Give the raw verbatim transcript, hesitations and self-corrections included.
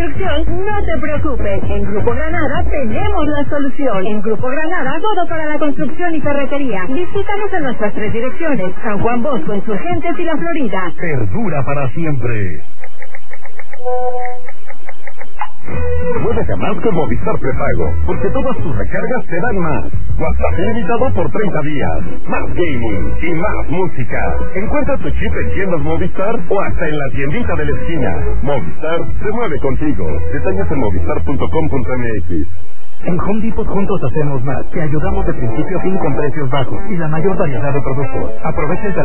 construcción, no te preocupes. En Grupo Granada tenemos la solución. En Grupo Granada, todo para la construcción y ferretería. Visítanos en nuestras tres direcciones: San Juan Bosco, Insurgentes y La Florida. Perdura para siempre. Muévete más con Movistar Prepago, porque todas tus recargas te dan más. WhatsApp ilimitado por treinta días, más gaming y más música. Encuentra tu chip en tiendas Movistar o hasta en la tiendita de la esquina. Movistar se mueve contigo. Detalles en movistar punto com punto m x. En Home Depot juntos hacemos más. Te ayudamos de principio a fin con precios bajos y la mayor variedad de productos. Aprovecha el